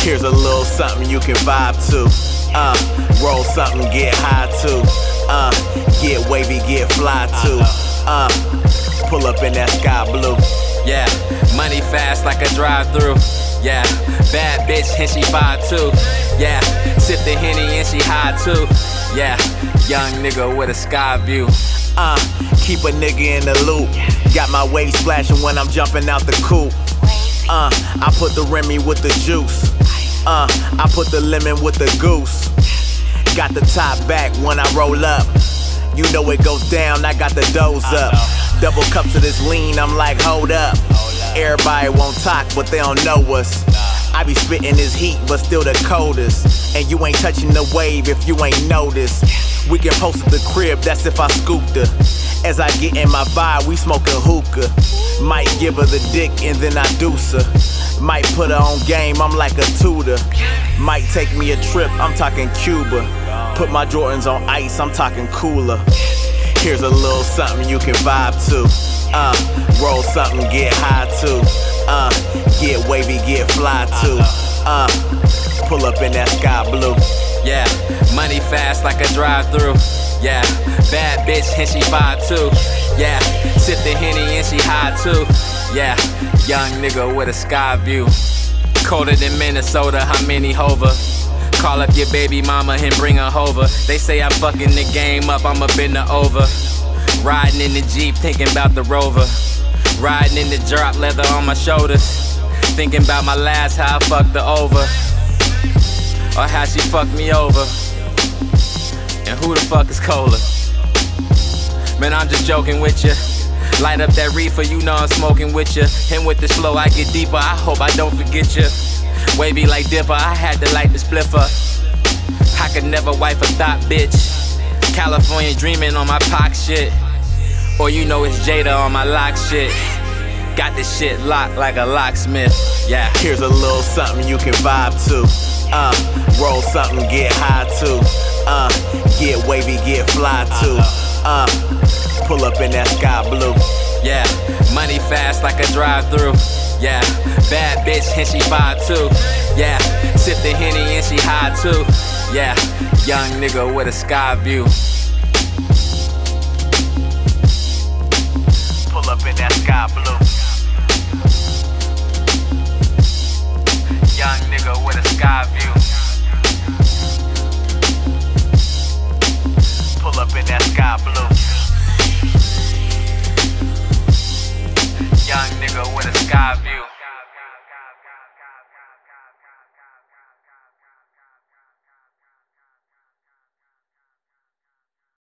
Here's a little something you can vibe to. Roll something, get high to. Get wavy, get fly to. Pull up in that sky blue. Yeah, money fast like a drive-through. Yeah, bad bitch and she 5'2". Yeah, sip the Henny and she high too. Yeah, young nigga with a sky view. Keep a nigga in the loop. Got my wave splashing when I'm jumping out the coupe. I put the Remy with the juice. I put the lemon with the goose. Got the top back when I roll up. You know it goes down, I got the doze up. Double cups of this lean, I'm like, hold up. Everybody won't talk, but they don't know us. I be spitting this heat, but still the coldest. And you ain't touching the wave if you ain't noticed. We can post at the crib, that's if I scooped her. As I get in my vibe, we smoking hookah. Might give her the dick and then I deuce her. Might put her on game, I'm like a tutor. Might take me a trip, I'm talking Cuba. Put my Jordans on ice, I'm talking cooler. Here's a little something you can vibe to. Roll something, get high to. Get wavy, get fly to. Pull up in that sky blue. Yeah, money fast like a drive-through. Yeah, bad bitch and she 5'2". Yeah, sip the Henny and she high too. Yeah, young nigga with a sky view. Colder than Minnesota, how many hover? Call up your baby mama and bring her over. They say I'm fucking the game up, I'ma bend her over. Riding in the Jeep, thinking about the Rover. Riding in the drop leather on my shoulders. Thinking about my last, how I fucked her over. Or how she fucked me over. And who the fuck is Cola? Man, I'm just joking with ya. Light up that reefer, you know I'm smoking with ya. And with the slow, I get deeper, I hope I don't forget ya. Wavy like Dipper, I had to light the spliffer. I could never wife a thought bitch. California dreaming on my Pac shit. Or you know it's Jada on my lock shit. Got this shit locked like a locksmith. Yeah. Here's a little something you can vibe to. Roll something, get high to. Get wavy, get fly to. Pull up in that sky blue. Yeah, money fast like a drive-through. Yeah, bad bitch and she 5'2". Yeah, sip the Henny and she high too. Yeah, young nigga with a sky view.